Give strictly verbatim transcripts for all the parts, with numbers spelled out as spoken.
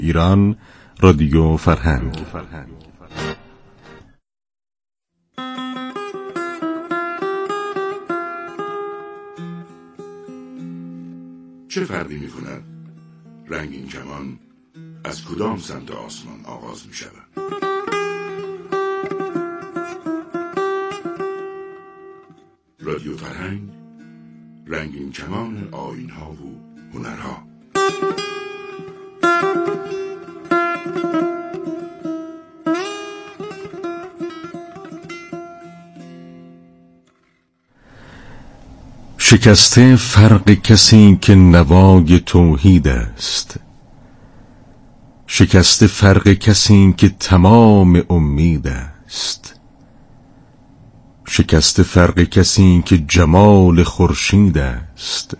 ایران رادیو فرهنگ. چه فرقی می کند رنگین کمان از کدام سمت آسمان آغاز می شود؟ رادیو فرهنگ، رنگین کمان آیین‌ها و هنرها. شکسته فرق کسی که نوای توحید است، شکسته فرق کسی که تمام امید است، شکسته فرق کسی که جمال خورشید است،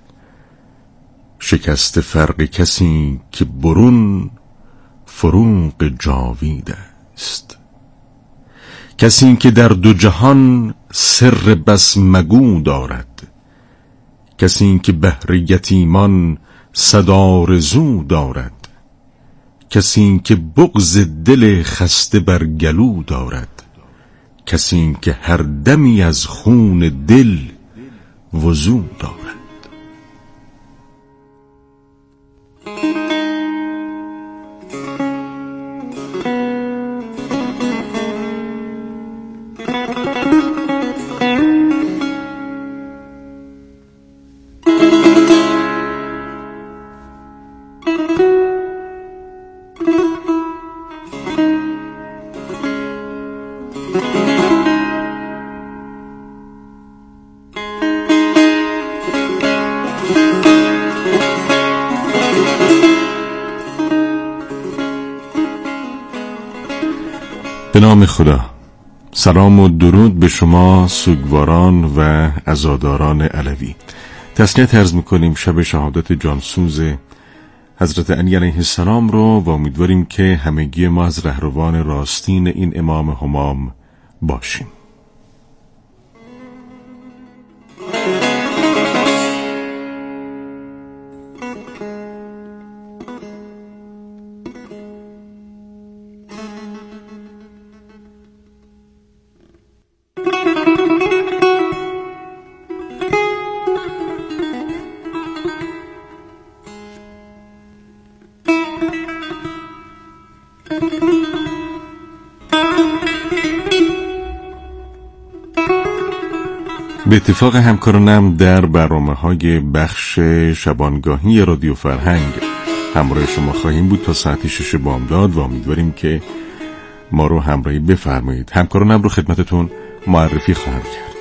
شکسته فرق کسی که برون فروغ جاوید است، کسی که در دو جهان سر بس مگو دارد، کسی که بهر یتیمان صد آرزو دارد، کسی که بغض دل خسته بر گلو دارد، کسی که هر دمی از خون دل وضو دارد. به نام خدا. سلام و درود به شما سوگواران و عزاداران علوی. تسلیت عرض میکنیم شب شهادت جانسوز حضرت علی علیه السلام رو و امیدواریم که همگی ما از رهروان راستین این امام همام باشیم. به اتفاق همکارانم در برنامه‌های بخش شبانگاهی رادیو فرهنگ همراه شما خواهیم بود تا ساعت شش بامداد و امیدواریم که ما رو همراهی بفرمایید. همکارانم رو خدمتتون معرفی خواهم کرد.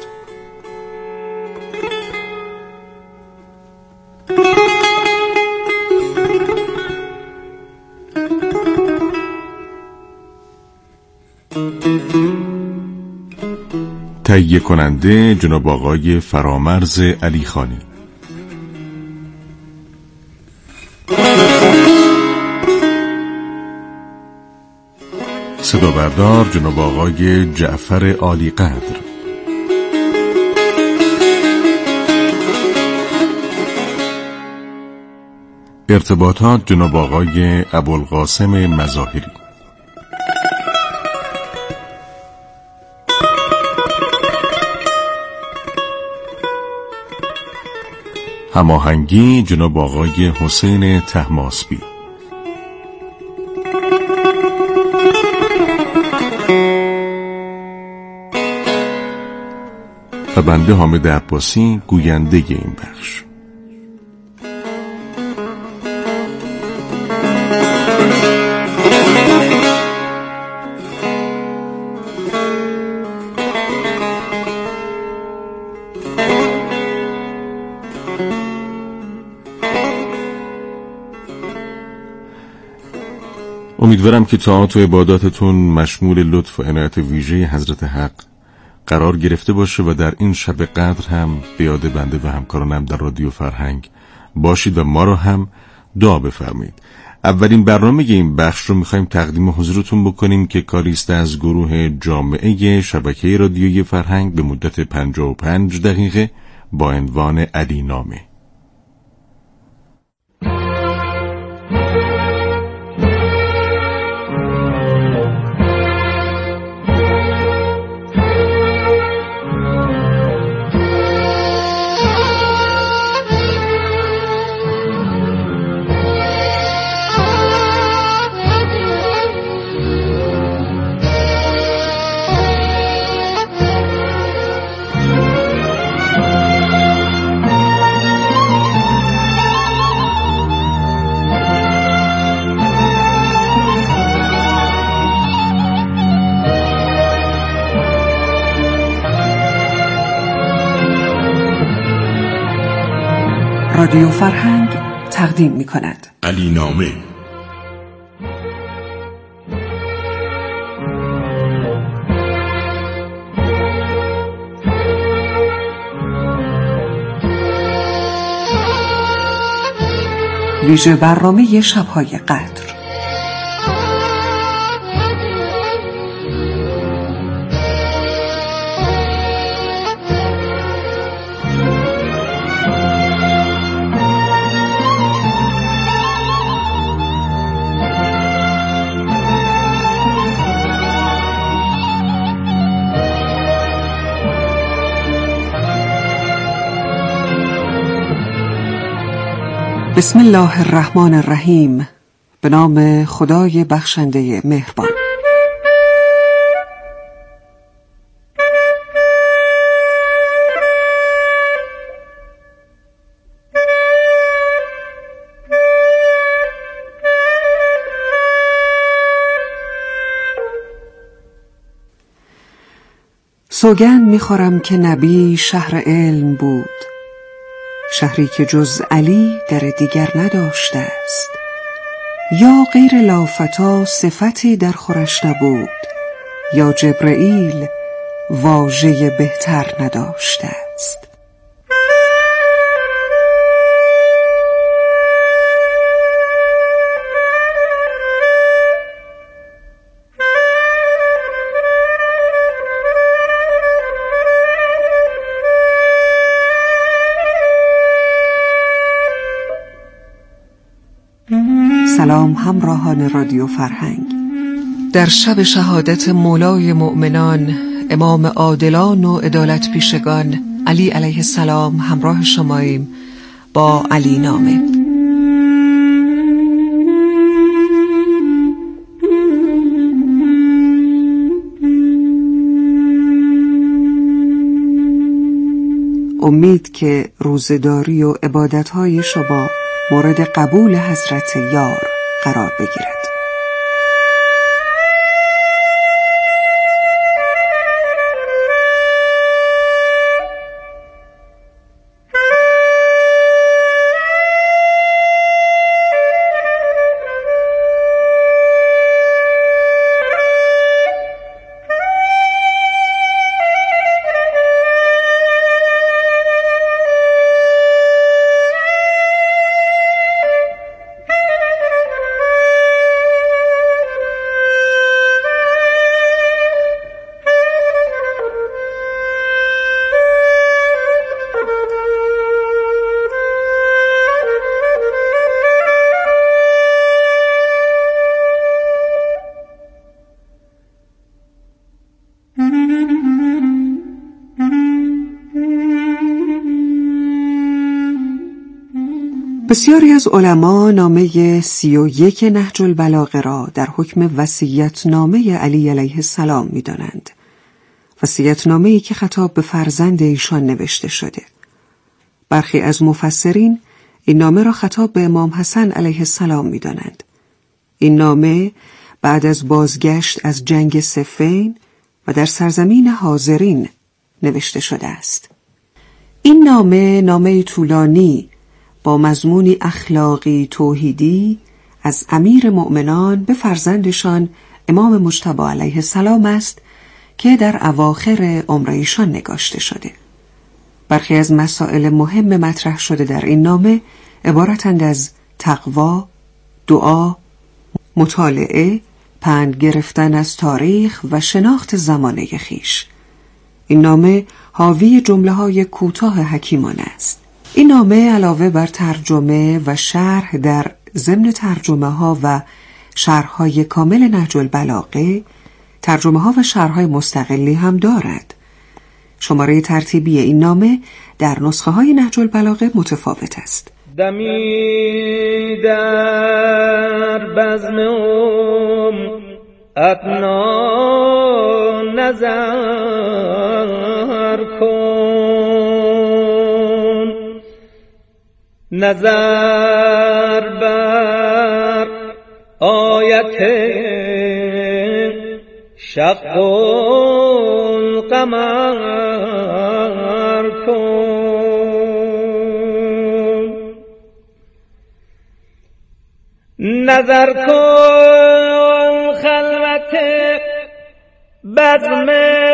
تهیه کننده جناب آقای فرامرز علی خانی، صدا بردار جناب آقای جعفر عالی قدر، ارتباطات جناب آقای ابوالقاسم مظاهری، هماهنگی جناب آقای حسین طهماسبی، و بنده حامد عباسی گوینده این بخش. امیدوارم که طاعات و عباداتتون مشمول لطف و عنایت ویژه حضرت حق قرار گرفته باشه و در این شب قدر هم به یاد بنده و همکارانم در رادیو فرهنگ باشید و ما رو هم دعا بفرمایید. اولین برنامه این بخش رو میخوایم تقدیم حضورتون بکنیم که کاری است از گروه جامعه شبکه رادیوی فرهنگ به مدت پنجاه و پنج دقیقه با عنوان علی نامه. رادیو فرهنگ تقدیم می کند. علی نامه. ویژه برنامه شب‌های قدر. بسم الله الرحمن الرحیم. به نام خدای بخشنده مهربان. سوگند می‌خورم که نبی شهر علم بود، شهری که جز علی در دیگر نداشته است. یا غیر لافتا صفتی در خورش نبود، یا جبرئیل واژه بهتر نداشته است. سلام همراهان رادیو فرهنگ. در شب شهادت مولای مؤمنان، امام عادلان و عدالت پیشگان علی علیه السلام همراه شماییم با علی نامه. امید که روزداری و عبادتهای شما مورد قبول حضرت یار قرار بگیرد. بسیاری از علما نامه سی و یک نهج البلاغه را در حکم وصیت نامه علی علیه السلام می دانند. وصیت نامه‌ای که خطاب به فرزند ایشان نوشته شده. برخی از مفسرین این نامه را خطاب به امام حسن علیه السلام می دانند. این نامه بعد از بازگشت از جنگ صفین و در سرزمین حاضرین نوشته شده است. این نامه نامه طولانی با مضمونی اخلاقی توحیدی از امیر مؤمنان به فرزندشان امام مجتبی علیه السلام است که در اواخر عمر ایشان نگاشته شده. برخی از مسائل مهم مطرح شده در این نامه عبارتند از تقوا، دعا، مطالعه، پند گرفتن از تاریخ و شناخت زمانه خویش. این نامه حاوی جمله‌های کوتاه حکیمانه است. این نامه علاوه بر ترجمه و شرح در ضمن ترجمه ها و شرح های کامل نهج البلاغه، ترجمه ها و شرح های مستقلی هم دارد. شماره ترتیبی این نامه در نسخه های نهج البلاغه متفاوت است. دمی در بزمم ادنا نظر کن، نظر بر آیت شق القمر کن. نظر کن خلوت بزم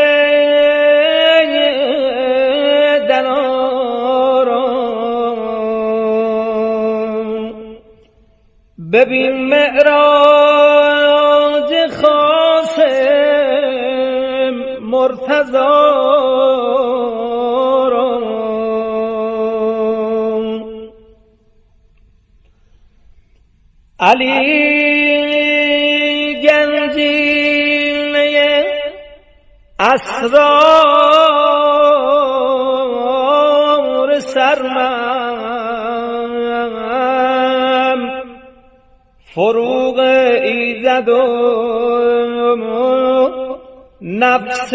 دلارام، ببین معراج خاصم مرتضی علی گنجینه اسرار سرمم، فروغ ایزد و نفس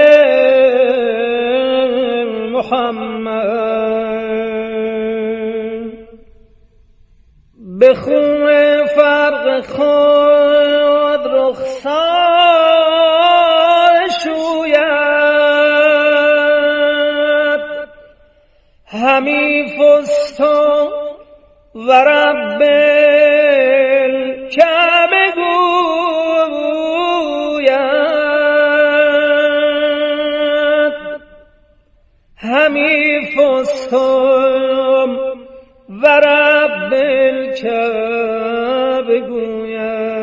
محمد، به خون فرق خود رخسار شوید، همی فستان و رب الکعبه گوید، همی فستان و رب الکعبه گوید.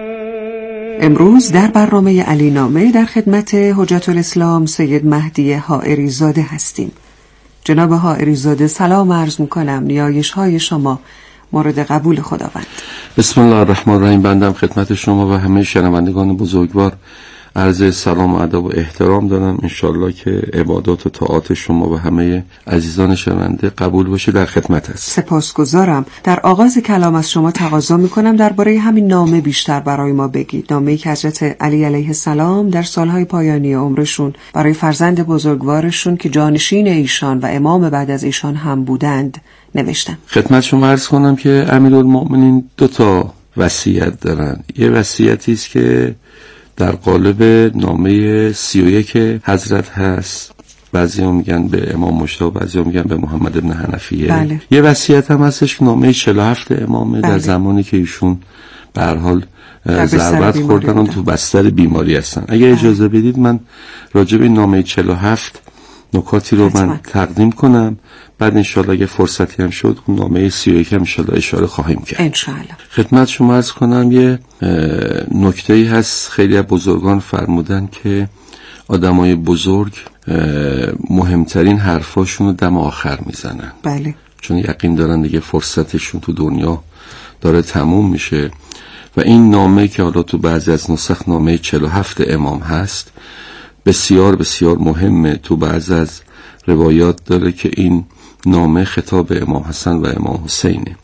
امروز در برنامه علی نامه در خدمت حجت الاسلام سید مهدی حائری زاده هستیم. جناب حائری زاده سلام عرض میکنم، نیایش های شما مورد قبول خداوند. بسم الله الرحمن الرحیم. بندم خدمت شما و همه شنوندگان بزرگوار عرض سلام و ادب و احترام دارم. انشالله که عبادات و طاعات شما و همه عزیزان شنونده قبول باشه. در خدمت هست. سپاسگزارم. در آغاز کلام از شما تقاضا میکنم درباره همین نامه بیشتر برای ما بگید. نامه‌ای که حضرت علی علیه السلام در سالهای پایانی عمرشون برای فرزند بزرگوارشون که جانشین ایشان و امام بعد از ایشان هم بودند نوشتن. خدمت شما عرض کنم که امیرالمؤمنین دو تا وصیت دارن. یه وصیتی است که در قالب نامه سی و یک حضرت هست، بعضی هم میگن به امام مجتبی، بعضی هم میگن به محمد ابن حنفیه. بله. یه وصیت هم هستش که نامه چهل و هفت امامه. بله. در زمانی که ایشون به هر حال ضربت خوردن و تو بستر بیماری هستن. اگه بله. اجازه بدید من راجع به نامه چهل و هفت نکاتی رو من تقدیم کنم، بعد انشالله اگه فرصتی هم شد نامه سی و یک هم انشالله اشاره خواهیم کرد انشالله. خدمت شما عرض کنم یه نکته‌ای هست. خیلی از بزرگان فرمودن که آدمای بزرگ مهمترین حرفاشون رو دم آخر میزنن. بله. چون یقین دارن دیگه فرصتشون تو دنیا داره تموم میشه و این نامه که حالا تو بعضی از نسخ نامه چهل و هفت امام هست بسیار بسیار مهمه. تو بعضی از روایات داره که این نامه خطاب امام حسن و امام حسینه.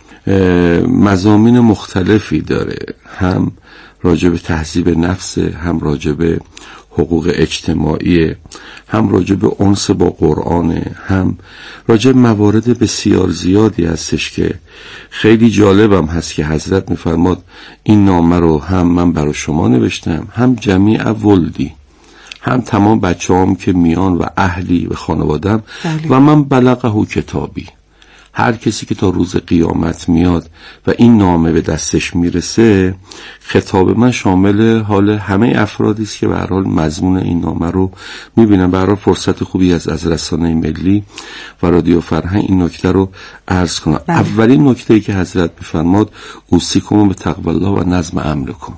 مضامین مختلفی داره، هم راجع به تهذیب نفس، هم راجع به حقوق اجتماعی، هم راجع به انس با قرآن، هم راجع به موارد بسیار زیادی هستش که خیلی جالبم هست که حضرت میفرماد این نامه رو هم من برای شما نوشتم، هم جمیع ولدی، هم تمام بچه هم که میان و اهلی و خانوادم و من بلغه کتابی. هر کسی که تا روز قیامت میاد و این نامه به دستش میرسه، خطاب من شامل حال همه افرادی است که به هر حال مضمون این نامه رو میبینن. به هر حال فرصت خوبی از از رسانه ملی و رادیو فرهنگ این نکته رو عرض کنم. بله. اولین نکته‌ای که حضرت میفرماد اوصیکم به تقوی الله و نظم امرکم.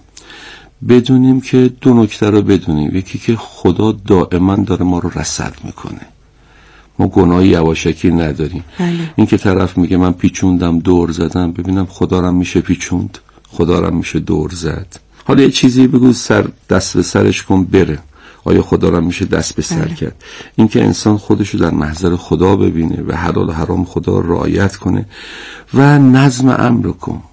بدونیم که دو نکته رو بدونیم. یکی که خدا دائما داره ما رو رصد میکنه، ما گناهی یواشکی نداریم. بله. این که طرف میگه من پیچوندم دور زدم، ببینم خدا رو میشه پیچوند، خدا رو میشه دور زد. حالا یه چیزی بگو سر دست به سرش کن بره، آیا خدا رو میشه دست به سر کرد؟ این که انسان خودشو در محضر خدا ببینه و حلال و حرام خدا رو رعایت کنه و نظم امر کن،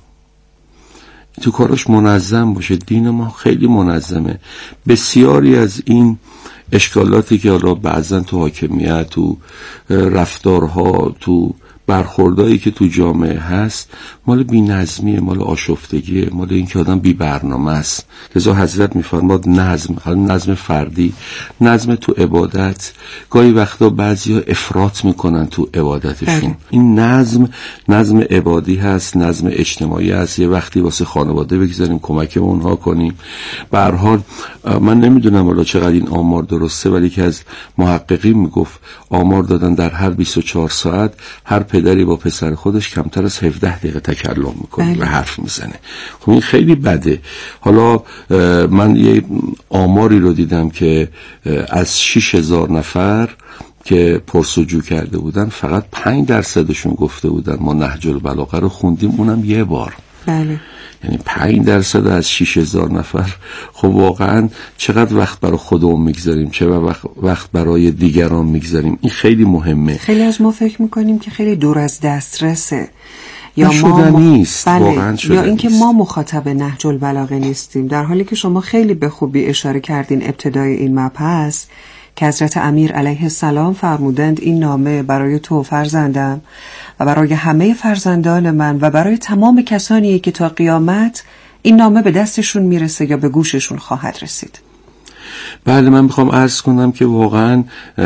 تو کاراش منظم باشه. دین ما خیلی منظمه. بسیاری از این اشکالاتی که حالا بعضن تو حاکمیت، تو رفتارها، تو برخوردایی که تو جامعه هست مال بی‌نظمیه، مال آشفتگیه، مال اینکه آدم بی برنامه است. لذا حضرت می‌فرماد نظم، حالا نظم فردی، نظم تو عبادت. گاهی وقتا بعضیا افراط میکنن تو عبادتشون. این نظم نظم عبادی هست، نظم اجتماعی هست. یه وقتی واسه خانواده بگذاریم، کمک به اونها کنیم. به هر حال من نمیدونم حالا چقدر این آمار درسته، ولی که از محققین میگفت آمار دادن در هر بیست و چهار ساعت هر پدری با پسر خودش کمتر از هفده دقیقه تکلم میکنه و حرف میزنه. خب این خیلی بده. حالا من یه آماری رو دیدم که از شش هزار نفر که پرسجو کرده بودن فقط پنج درصدشون گفته بودن ما نهج البلاغه رو خوندیم، اونم یه بار. بله. یعنی پنج درصد از شش هزار نفر. خب واقعا چقدر وقت برای خودمون میگذاریم، چقدر وقت, وقت برای دیگران میگذاریم. این خیلی مهمه. خیلی از ما فکر میکنیم که خیلی دور از دسترسه یا ما م... نیست. بله. واقعا شده یا اینکه نیست. ما مخاطب نهج البلاغه نیستیم، در حالی که شما خیلی به خوبی اشاره کردین ابتدای این مبحث که حضرت امیر علیه السلام فرمودند این نامه برای تو فرزندم و برای همه فرزندان من و برای تمام کسانی که تا قیامت این نامه به دستشون میرسه یا به گوششون خواهد رسید. بله، من میخوام عرض کنم که واقعا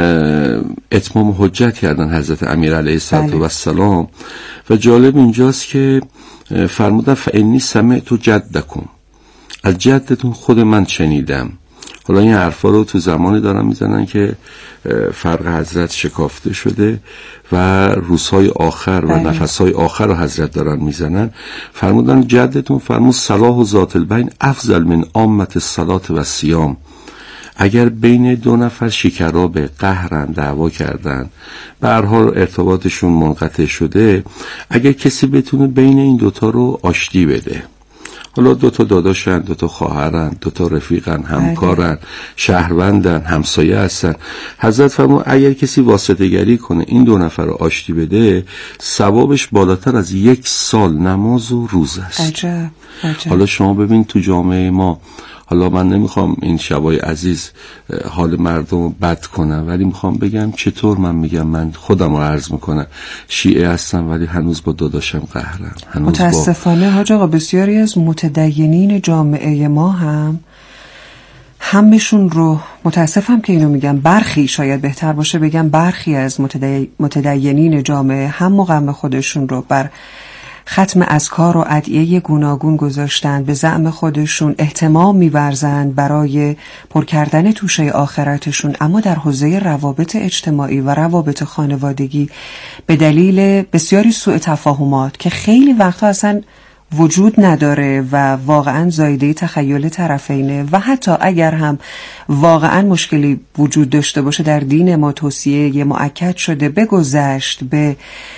اتمام حجت کردن حضرت امیر علیه السلام. و جالب اینجاست که فرمودن فانی سمعت جدکم، از جدتون خود من شنیدم. حالا این حرفا رو تو زمانی دارن میزنن که فرق حضرت شکافته شده و روزهای آخر و نفسهای آخر رو حضرت دارن میزنن. فرمودن جدتون فرمود صلاح و ذات البین افضل من عامت الصلاة و الصیام. اگر بین دو نفر شکراب قهرن، دعوا کردن، به هر حال ارتباطشون منقطع شده، اگر کسی بتونه بین این دوتا رو آشتی بده، حالا دوتا داداشن، دوتا خواهرن، دوتا رفیقن، همکارن، شهروندن، همسایه هستن، حضرت فرمود اگر کسی واسطه گری کنه این دو نفر رو آشتی بده، ثوابش بالاتر از یک سال نماز و روز است. عجب. عجب. حالا شما ببین تو جامعه ما، حالا من نمیخوام این شبای عزیز حال مردم رو بد کنم، ولی میخوام بگم چطور من میگم، من خودم رو عرض میکنم شیعه هستم ولی هنوز با داداشم قهرم. متاسفانه با... حاج آقا بسیاری از متدینین جامعه ما هم همشون رو، متاسفم که اینو میگم، برخی، شاید بهتر باشه بگم برخی از متدی... متدینین جامعه هم مقام خودشون رو بر ختم اذکار و ادعیه گوناگون گذاشتن، به زعم خودشون اهتمام می‌ورزند برای پر کردن توشه آخرتشون، اما در حوزه روابط اجتماعی و روابط خانوادگی به دلیل بسیاری سوء تفاهمات که خیلی وقتا اصلا وجود نداره و واقعا زایده تخیل طرفینه و حتی اگر هم واقعا مشکلی وجود داشته باشه در دین ما توصیه مؤکد شده به گذشت، به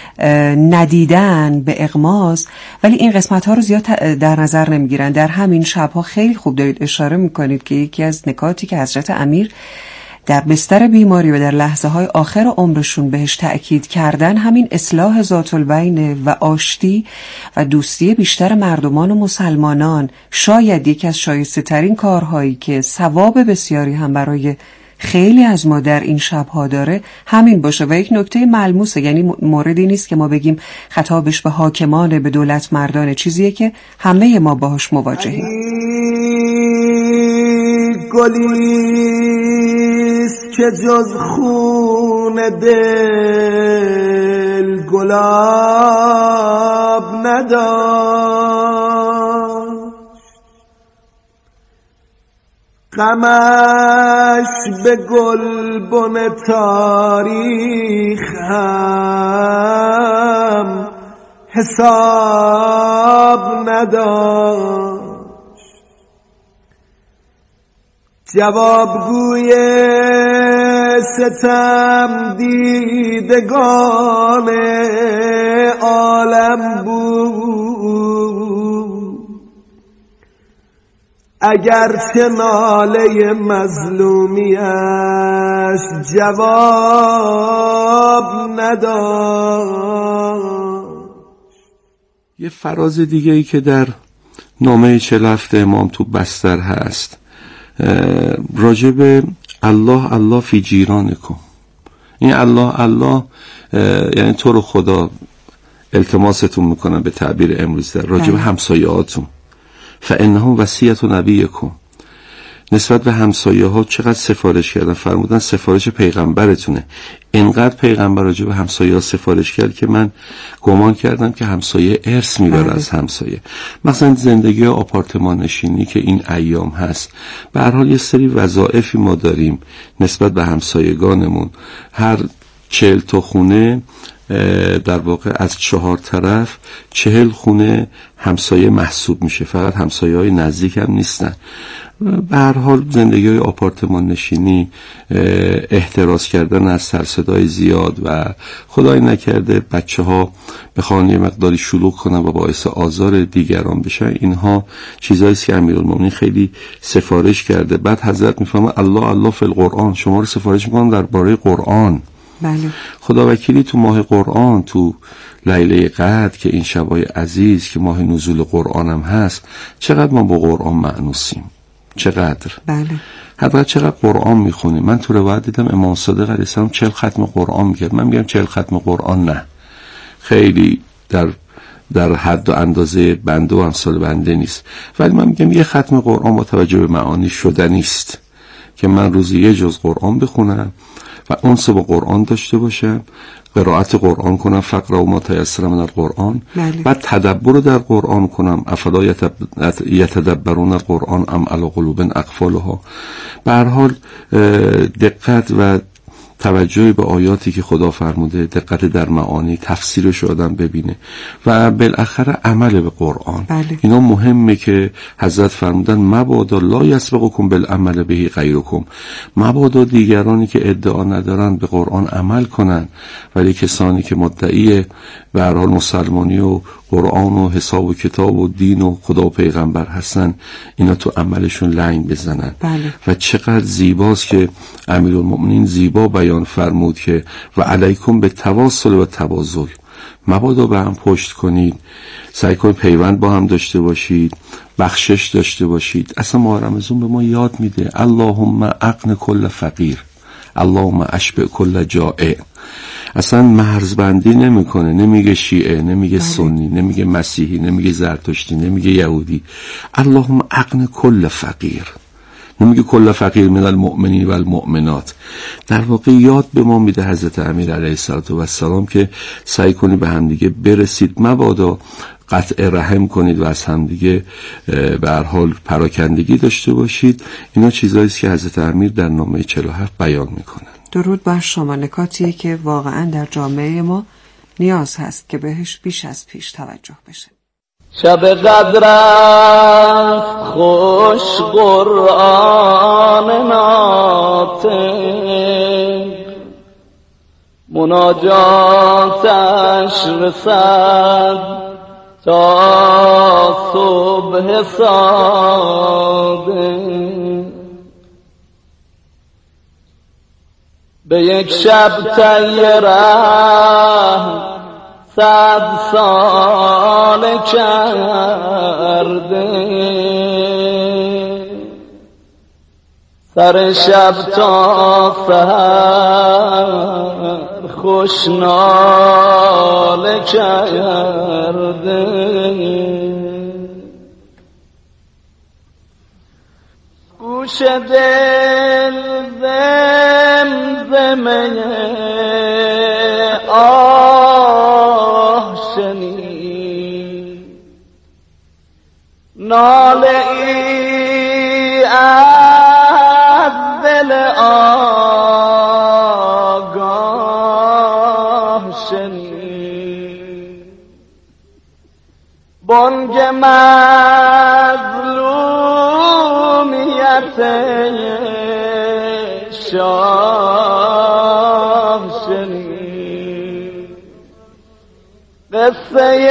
ندیدن، به اغماض، ولی این قسمت ها رو زیاد در نظر نمیگیرن. در همین شبها خیلی خوب دارید اشاره میکنید که یکی از نکاتی که حضرت امیر در بستر بیماری و در لحظه های آخر عمرشون بهش تأکید کردن همین اصلاح ذات البین و آشتی و دوستی بیشتر مردمان و مسلمانان، شاید یکی از شایسته ترین کارهایی که ثواب بسیاری هم برای خیلی از ما در این شبها داره همین باشه. و یک نکته ملموسه، یعنی موردی نیست که ما بگیم خطابش به حاکمان، به دولت مردانه، چیزیه که همه ما باهاش مواجهیم. گلیست که جز خون دل گلاب نداشت، غمش به گلبن تاریخ هم حساب نداشت. جوابگوی ستم دیدگان عالم بود، اگرچه ناله مظلومیش جواب نداشت. یه فراز دیگه ای که در نامه چهل و هفت امام تو بستر هست راجب الله الله فی جیرانکم. این الله الله یعنی تو رو خدا التماستون میکنم به تعبیر امروز در راجع به همسایه‌هاتون، فانه وصیت نبیکم، نسبت به همسایه ها چقدر سفارش کردن، فرمودن سفارش پیغمبرتونه. اینقدر پیغمبر راجع به همسایه ها سفارش کرد که من گمان کردم که همسایه ارث میبره از همسایه. مثلا زندگی آپارتمان نشینی که این ایام هست، به هر حال یه سری وظایفی ما داریم نسبت به همسایگانمون. هر چهل تا خونه در واقع از چهار طرف چهل خونه همسایه محسوب میشه، فقط همسایه های نزدیک هم نیستن. به هر حال زندگی های آپارتمان نشینی، احتراز کردن از سر صدای زیاد و خدای نکرده بچه ها بخوان یه مقداری شلوغ کنن و باعث آزار دیگران بشن، اینها چیزایی است که امیرالمومنین خیلی سفارش کرده. بعد حضرت میفهمه الله الله فی القرآن، شما رو سفارش میکنم درباره قرآن. بله. خدا وکیلی تو ماه قرآن، تو لیله قدر که این شبای عزیز که ماه نزول قرآن هم هست، چقدر ما با قرآن مأنوسیم، چقدر. بله. حضرت چقدر قرآن میخونیم. من تو روایت دیدم امام صادق علیه السلام چهل ختم قرآن میکرد. من میگم چهل ختم قرآن نه، خیلی در در حد و اندازه بنده و امثال بنده نیست، ولی من میگم یه ختم قرآن با توجه به معانی شدنی است که من روزی یه جز قرآن بخونم و انس با قرآن داشته باشم، قرائت قرآن کنم، فقره و ما تیسر من القرآن، بعد تدبر در قرآن کنم، افلا یتدبرون القرآن ام علی قلوب اقفالها. به هر حال دقت و توجه به آیاتی که خدا فرموده، دقت در معانی، تفسیرش آدم ببینه و بالاخره عمل به قرآن. بله. اینا مهمه که حضرت فرمودن مبادا لا یسبقکم بالعمل به غیرکم، مبادا دیگرانی که ادعا ندارن به قرآن عمل کنن، ولی کسانی که مدعی به هر حال مسلمانی و قرآن و حساب و کتاب و دین و خدا و پیغمبر هستن، اینا تو عملشون لنگ بزنن. بله. و چقدر زیباست که امیرالمومنین زیبا بیان فرمود که و علیکم به تواصل و تواضع، مبادا به هم پشت کنید، سعی کنید پیوند با هم داشته باشید، بخشش داشته باشید. اصلا ماه رمضان به ما یاد میده اللهم اغن کل فقیر، اللهم اشبع کل جائع. اصلا مرزبندی نمیکنه، نمیگه شیعه، نمیگه سنی، نمیگه مسیحی، نمیگه زرتشتی، نمیگه یهودی، اللهم اغن کل فقیر، نمیگه کل فقیر من المؤمنین و المؤمنات. در واقع یاد به ما میده حضرت امیر علیه السلام که سعی کنید به همدیگه برسید، مبادا قطع رحم کنید و از همدیگه به هر حال پراکندگی داشته باشید. اینا چیزایی است که حضرت امیر در نامه چهل و هفت بیان میکنن. درود بر شما، نکاتیه که واقعا در جامعه ما نیاز هست که بهش بیش از پیش توجه بشه. شب قدر خوش قرآن ناطق، مناجاتش رسد تا صبح صادق. به یک شب تیره صد سال کرده، سر شب تا سحر خوش ناله کرده. گوش دل زمزمه آه شنید، ناله ای از دل آگاه شنید، بانگ مظلومیت شاه شنید، قصه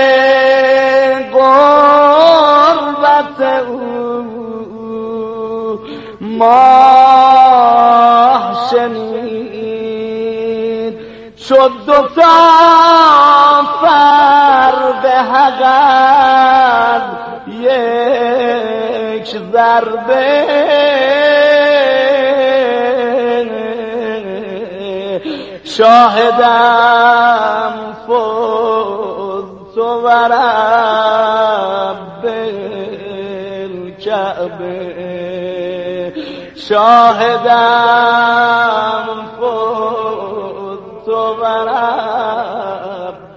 غربت او ماه شنید، شد دو تا فر به حقد یک ضربه، شاهدم فوت و رب الکعبه شاهدم فوت و رب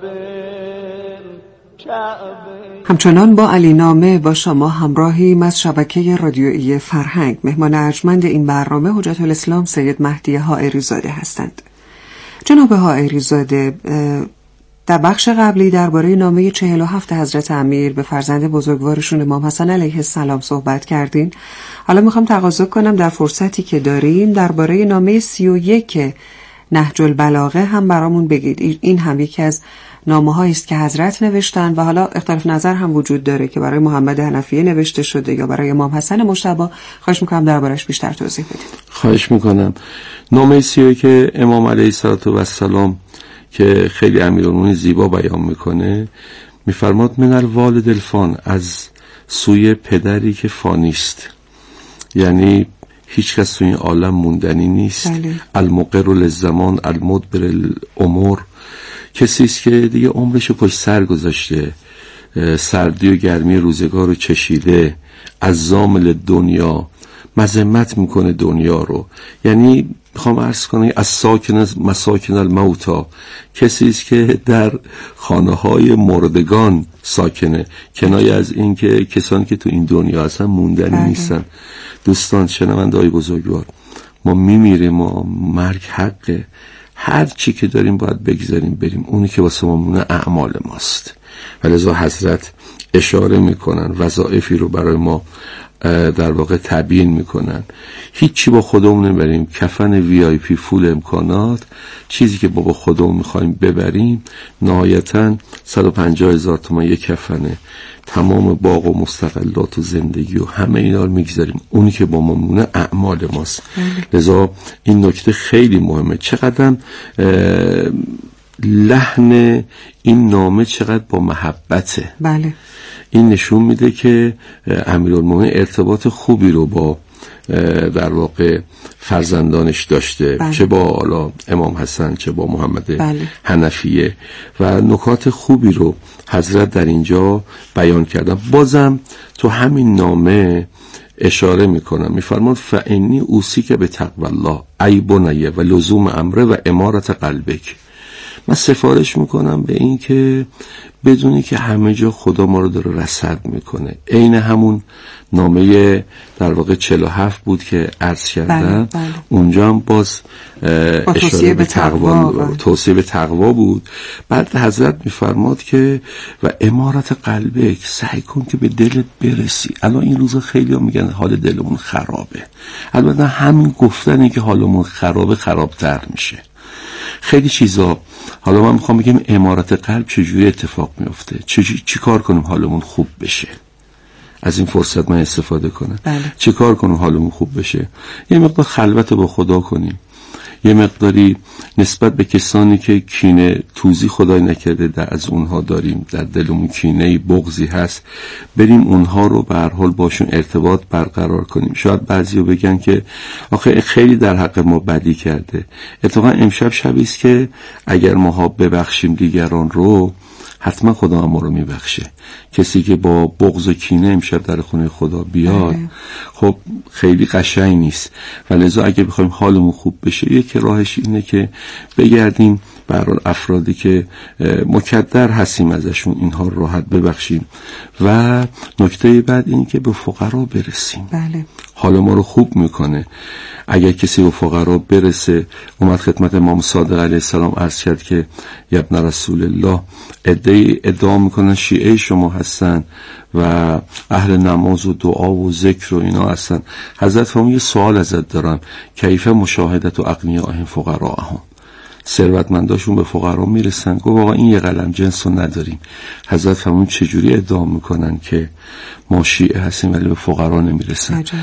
الکعبه. همچنان با علی نامه با شما همراهیم از شبکه رادیویی فرهنگ. مهمان ارجمند این برنامه حجت الاسلام سید مهدی حائری زاده هستند. جناب حائری زاده، در بخش قبلی درباره نامه چهل و هفت حضرت امیر به فرزند بزرگوارشون امام حسن علیه السلام صحبت کردین. حالا میخوام تقاضا کنم در فرصتی که داریم درباره نامه سی و یک نهج البلاغه هم برامون بگید. این هم یکی از نامه‌هایی است که حضرت نوشتن و حالا اختلاف نظر هم وجود داره که برای محمد حنفیه نوشته شده یا برای امام حسن مجتبی. خواهش میکنم دربارش بیشتر توضیح بدید. خواهش میکنم. نامه سی و یک امام علیه السلام که خیلی امیرالمومنین زیبا بیان میکنه، میفرماد من الوالد الفان، از سوی پدری که فانیست، یعنی هیچ کس توی این عالم موندنی نیست. بله. المقر للزمان المدبر الامور، کسی است که دیگه عمرشو پشت سر گذاشته، سردی و گرمی روزگار رو چشیده، از زامل دنیا مذمت میکنه دنیا رو. یعنی میخوام عرض کنم از ساکن مساکن الموتا، کسی است که در خانه های مردگان ساکنه، کنایه از این که کسانی که تو این دنیا هستن موندنی نیستن. دوستان شنونده‌های بزرگوار، ما میمیریم، ما مرگ حقه، هر چی که داریم باید بگذاریم بریم، اونی که واسه ما مونه اعمال ماست. ولذا حضرت اشاره میکنن، وظایفی رو برای ما در واقع تبیین میکنن. هیچی با خودمون نبریم، کفن وی آی پی فول امکانات، چیزی که با با خودمون میخوایم ببریم نهایتاً صد و پنجاه هزار تومان یک کفنه، تمام باغ و مستقلات و زندگی و همه اینا رو میگذاریم، اونی که با ما مونه اعمال ماست. لذا این نکته خیلی مهمه. چقدر لحن این نامه چقدر با محبته. بله. این نشون میده که امیرالمومنین ارتباط خوبی رو با در واقع فرزندانش داشته. بله. چه با حالا امام حسن چه با محمد بله. حنفیه، و نکات خوبی رو حضرت در اینجا بیان کردن. بازم تو همین نامه اشاره میکنم، میفرماد فانی اوصیک به تقوی الله ای بنیه و لزوم امره و امارت قلبک. من سفارش میکنم به این که بدونی که همه جا خدا ما رو داره رصد میکنه. عین همون نامه در واقع چهل و هفت بود که عرض کردم. بله، بله. اونجا هم باز اشاره به تقوا، توصیه به تقوا بود. بعد حضرت میفرماد که و امارت قلبک، سعی کن که به دلت برسی. الان این روزا خیلی ها میگن حال دلمون خرابه. البته همین گفتنی که حالمون خرابه خرابتر میشه. خیلی چیزا. حالا من میخوام بگم امارت قلب چجوری اتفاق میفته، چی, چی کار کنیم حالمون خوب بشه. از این فرصت من استفاده کنم. بله. چی کار کنیم حالمون خوب بشه؟ یه مقدار خلوت با خدا کنیم، یه مقداری نسبت به کسانی که کینه توزی خدای نکرده در از اونها داریم، در دلمون کینه بغضی هست، بریم اونها رو به هر حال باشون ارتباط برقرار کنیم. شاید بعضی‌ها بگن که آخه خیلی در حق ما بدی کرده. اتفاقا امشب شبی است که اگر ما ببخشیم دیگران رو، حتما خدا ما رو میبخشه. کسی که با بغض و کینه امشب در خونه خدا بیاد خب خیلی قشنگ نیست. ولذا اگه بخوایم حالمون خوب بشه، یکی راهش اینه که بگردیم برای افرادی که مکدر هستیم ازشون اینها رو راحت ببخشیم. و نکته بعد این که به فقرا برسیم. بله. حال ما رو خوب میکنه. اگر کسی به فقرا برسه، اومد خدمت امام صادق علیه السلام عرض کرد که ابن رسول الله ادعی ادعا میکنن شیعه شما هستن و اهل نماز و دعا و ذکر و اینا هستن. حضرت فرمود یه سوال ازت دارم، کیف مشاهدت و اغنیاءهم فقراءهم، ثروتمنداشون به فقرا میرسن؟ گفت واقعا این یه قلم جنس رو نداریم. حضرت فرمود چجوری ادعا میکنن که ما شیعه هستیم ولی به فقرا نمیرسن؟